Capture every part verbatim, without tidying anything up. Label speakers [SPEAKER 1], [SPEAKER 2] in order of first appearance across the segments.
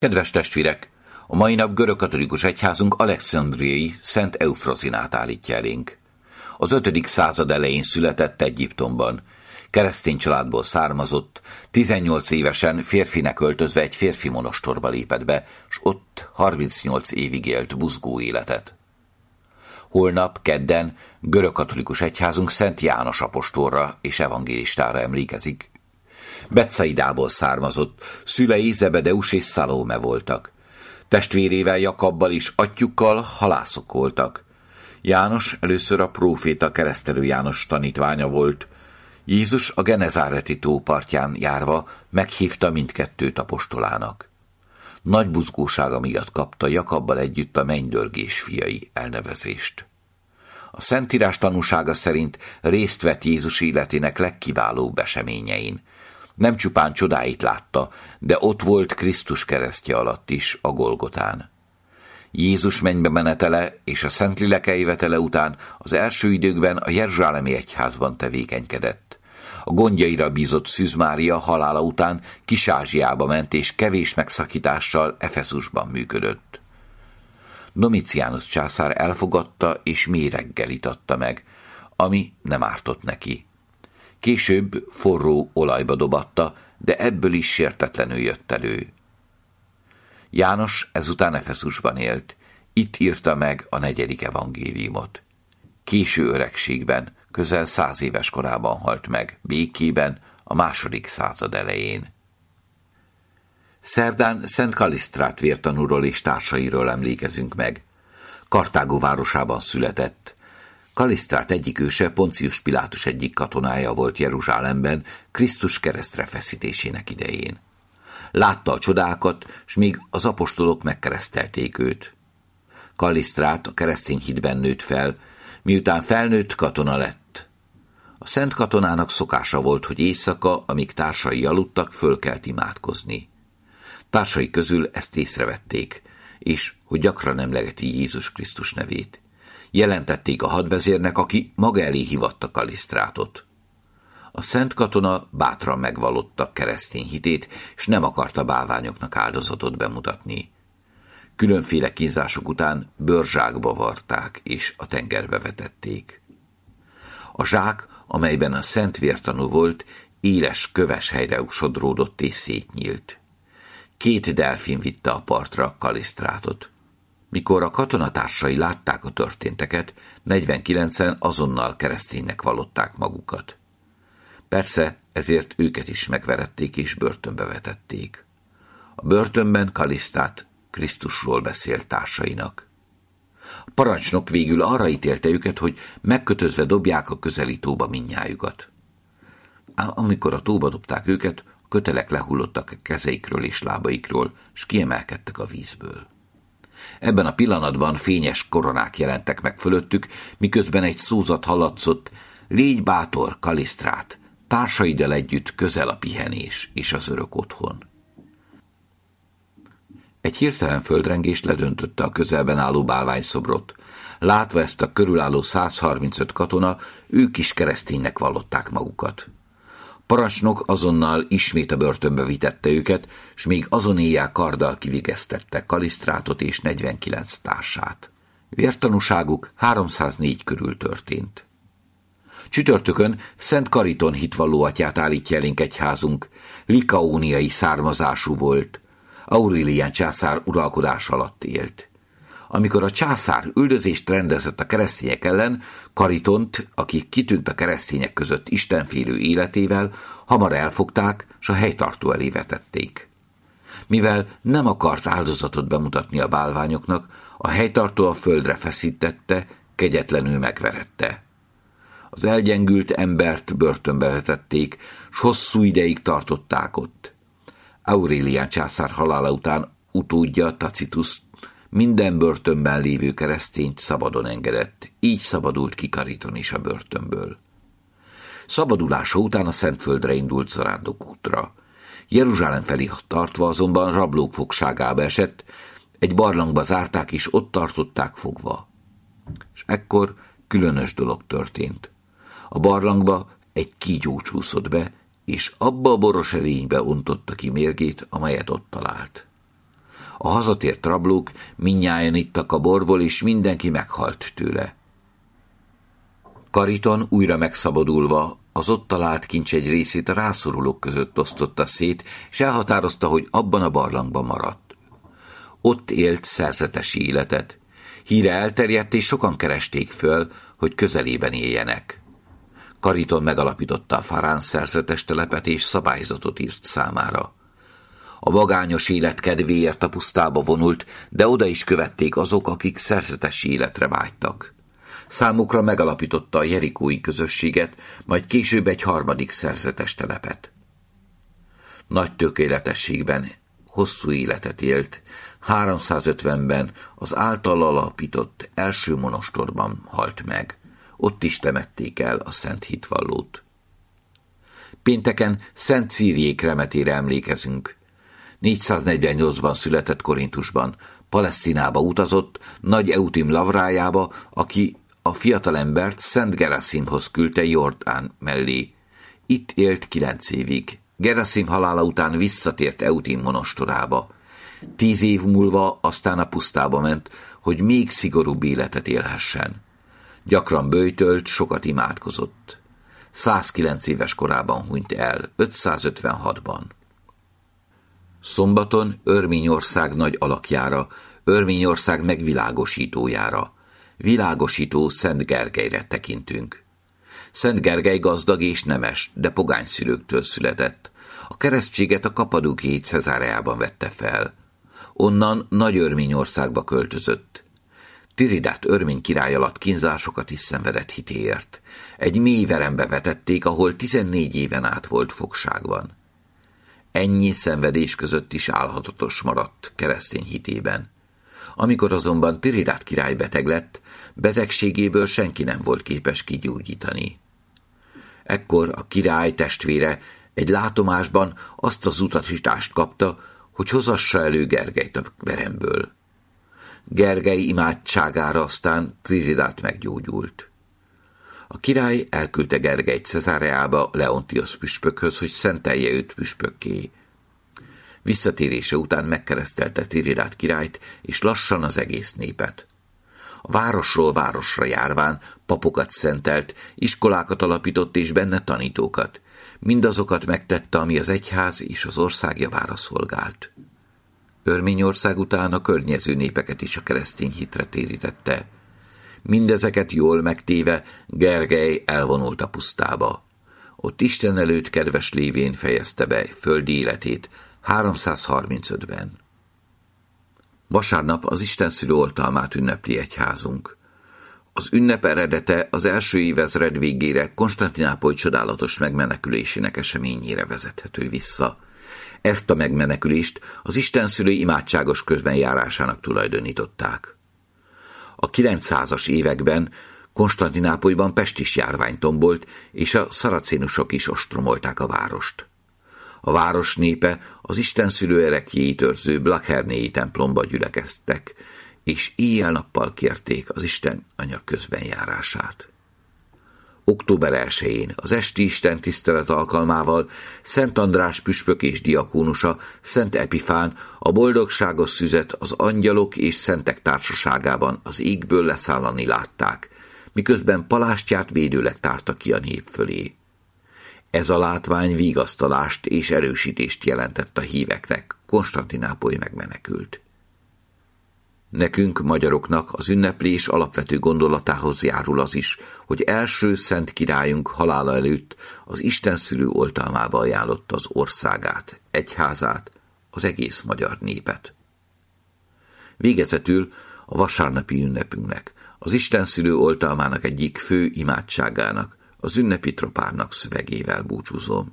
[SPEAKER 1] Kedves testvérek! A mai nap görögkatolikus egyházunk alexandriai Szent Eufrozinát állítja elénk. Az ötödik század elején született Egyiptomban. Keresztény családból származott, tizennyolc évesen férfinek öltözve egy férfi monostorba lépett be, s ott harmincnyolc évig élt buzgó életet. Holnap, kedden, görögkatolikus egyházunk Szent János apostolra és evangélistára emlékezik. Betszaidából származott, szülei Zebedeus és Szalóme voltak. Testvérével Jakabbal és atyjukkal halászok voltak. János először a próféta Keresztelő János tanítványa volt. Jézus a Genezáreti tó partján járva meghívta mindkettőt apostolának. Nagy buzgósága miatt kapta Jakabbal együtt a mennydörgés fiai elnevezést. A Szentírás tanúsága szerint részt vett Jézus életének legkiválóbb eseményein. Nem csupán csodáit látta, de ott volt Krisztus keresztje alatt is, a Golgotán. Jézus mennybe menetele és a Szentlélek eljövetele után az első időkben a jeruzsálemi egyházban tevékenykedett. A gondjaira bízott Szűz Mária halála után Kis-Ázsiába ment és kevés megszakítással Efeszusban működött. Domitianus császár elfogadta és mély reggelit adta meg, ami nem ártott neki. Később forró olajba dobatta, de ebből is sértetlenül jött elő. János ezután Efeszusban élt, itt írta meg a negyedik evangéliumot. Késő öregségben, közel száz éves korában halt meg, békében, a második század elején. Szerdán Szent Kalisztrát vértanúról és társairól emlékezünk meg. Kartágó városában született. Kalisztrát egyik őse Poncius Pilátus egyik katonája volt Jeruzsálemben Krisztus keresztre feszítésének idején. Látta a csodákat, s még az apostolok megkeresztelték őt. Kalisztrát a keresztény hitben nőtt fel, miután felnőtt katona lett. A szent katonának szokása volt, hogy éjszaka, amíg társai aludtak, fölkelt imádkozni. Társai közül ezt észrevették, és hogy gyakran emlegeti Jézus Krisztus nevét. Jelentették a hadvezérnek, aki maga elé hívatta Kalisztrátot. A szent katona bátran megvallotta keresztény hitét, és nem akarta bálványoknak áldozatot bemutatni. Különféle kínzások után bőrzsákba varták, és a tengerbe vetették. A zsák, amelyben a szent vértanú volt, éles köves helyre sodródott és szétnyílt. Két delfin vitte a partra Kalisztrátot. Mikor a katonatársai látták a történteket, negyvenkilencen azonnal kereszténynek vallották magukat. Persze ezért őket is megverették és börtönbe vetették. A börtönben Kalisztrát Krisztusról beszélt társainak. A parancsnok végül arra ítélte őket, hogy megkötözve dobják a közeli tóba mindnyájukat. Ám amikor a tóba dobták őket, a kötelek lehullottak a kezeikről és lábaikról, s kiemelkedtek a vízből. Ebben a pillanatban fényes koronák jelentek meg fölöttük, miközben egy szózat hallatszott: légy bátor, Kalisztrát, társaiddal együtt közel a pihenés és az örök otthon. Egy hirtelen földrengés ledöntötte a közelben álló bálványszobrot. Látva ezt a körülálló száz harmincöt katona, ők is kereszténynek vallották magukat. Parancsnok azonnal ismét a börtönbe vitette őket, s még azon éjjel karddal kivigesztette Kalisztrátot és negyvenkilenc társát. Vértanúságuk háromszáznégy körül történt. Csütörtökön Szent Kariton hitvalló atyát állítja elénk egyházunk. Likaóniai származású volt. Aurelián császár uralkodása alatt élt. Amikor a császár üldözést rendezett a keresztények ellen, Karitont, aki kitűnt a keresztények között istenfélő életével, hamar elfogták, s a helytartó elé vetették. Mivel nem akart áldozatot bemutatni a bálványoknak, a helytartó a földre feszítette, kegyetlenül megverette. Az elgyengült embert börtönbe vetették, s hosszú ideig tartották ott. Aurelián császár halála után utódja Tacitus minden börtönben lévő keresztényt szabadon engedett, így szabadult ki Kariton is a börtönből. Szabadulása után a Szentföldre indult zarándokútra. Jeruzsálem felé tartva azonban rablók fogságába esett, egy barlangba zárták és ott tartották fogva. És ekkor különös dolog történt. A barlangba egy kígyó csúszott be, és abba a boros erénybe ontotta ki mérgét, amelyet ott talált. A hazatért rablók mindnyájan ittak a borból, és mindenki meghalt tőle. Kariton újra megszabadulva az ott talált kincs egy részét a rászorulók között osztotta szét, és elhatározta, hogy abban a barlangban maradt. Ott élt szerzetesi életet. Híre elterjedt, és sokan keresték föl, hogy közelében éljenek. Kariton megalapította a Farán szerzetes telepet, és szabályzatot írt számára. A magányos élet kedvéért a pusztába vonult, de oda is követték azok, akik szerzetesi életre vágytak. Számukra megalapította a jerikói közösséget, majd később egy harmadik szerzetes telepet. Nagy tökéletességben hosszú életet élt, háromszázötvenben az által alapított első monostorban halt meg. Ott is temették el a szent hitvallót. Pénteken Szent Círiék remetére emlékezünk. négyszáznegyvennyolcban született Korintusban, Palesztinába utazott, nagy Eutim lavrájába, aki a fiatalembert Szent Geraszimhoz küldte Jordán mellé. Itt élt kilenc évig. Geraszim halála után visszatért Eutim monostorába. Tíz év múlva aztán a pusztába ment, hogy még szigorúbb életet élhessen. Gyakran böjtölt, sokat imádkozott. százkilenc éves korában hunyt el, ötszázötvenhatban. Szombaton Örményország nagy alakjára, Örményország megvilágosítójára, világosító Szent Gergelyre tekintünk. Szent Gergely gazdag és nemes, de pogány szülőktől született. A keresztséget a Kapadókiai Cezáreában vette fel. Onnan Nagy Örményországba költözött. Tiridát örmény király alatt kínzásokat is szenvedett hitéért. Egy mély verembe vetették, ahol tizennégy éven át volt fogságban. Ennyi szenvedés között is álhatatos maradt keresztény hitében. Amikor azonban Tiridát király beteg lett, betegségéből senki nem volt képes kigyógyítani. Ekkor a király testvére egy látomásban azt az utasítást kapta, hogy hozassa elő Gergelyt a veremből. Gergely imádságára aztán Tiridát meggyógyult. A király elküldte Gergelyt Cezáreába Leontiosz püspökhöz, hogy szentelje őt püspökké. Visszatérése után megkeresztelte Tiridát királyt, és lassan az egész népet. A városról városra járván papokat szentelt, iskolákat alapított és benne tanítókat. Mindazokat megtette, ami az egyház és az ország javára szolgált. Örményország után a környező népeket is a keresztény hitre térítette. Mindezeket jól megtéve Gergely elvonult a pusztába. Ott Isten előtt kedves lévén fejezte be földi életét háromszázharmincötben. Vasárnap az Istenszülő oltalmát ünnepli egyházunk. Az ünnep eredete az első évezred végére Konstantinápoly csodálatos megmenekülésének eseményére vezethető vissza. Ezt a megmenekülést az Istenszülő imádságos közbenjárásának tulajdonították. A kilencszázas években Konstantinápolyban pestis járvány tombolt, és a szaracénusok is ostromolták a várost. A város népe az Istenszülő ereklyéit őrző Blachernéi templomba gyülekeztek, és éjjel-nappal kérték az Isten Anya közbenjárását. október elsején az esti istentisztelet alkalmával Szent András püspök és diakónusa, Szent Epifán a boldogságos szüzet az angyalok és szentek társaságában az égből leszállani látták, miközben palástját védőleg tárta ki a nép fölé. Ez a látvány vigasztalást és erősítést jelentett a híveknek, Konstantinápoly megmenekült. Nekünk, magyaroknak az ünneplés alapvető gondolatához járul az is, hogy első szent királyunk halála előtt az Istenszülő oltalmába ajánlotta az országát, egyházát, az egész magyar népet. Végezetül a vasárnapi ünnepünknek, az Istenszülő oltalmának egyik fő imádságának, az ünnepi tropárnak szövegével búcsúzom.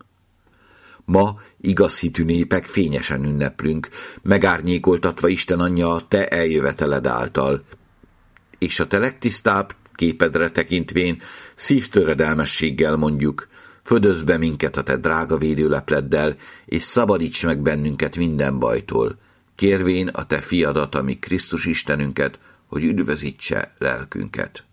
[SPEAKER 1] Ma igaz hitű népek fényesen ünneplünk, megárnyékoltatva Isten Anyja a te eljöveteled által, és a te legtisztább képedre tekintvén szívtöredelmességgel mondjuk, födözz be minket a te drága védőlepleddel, és szabadíts meg bennünket minden bajtól, kérvén a te fiadat, ami Krisztus Istenünket, hogy üdvözítse lelkünket.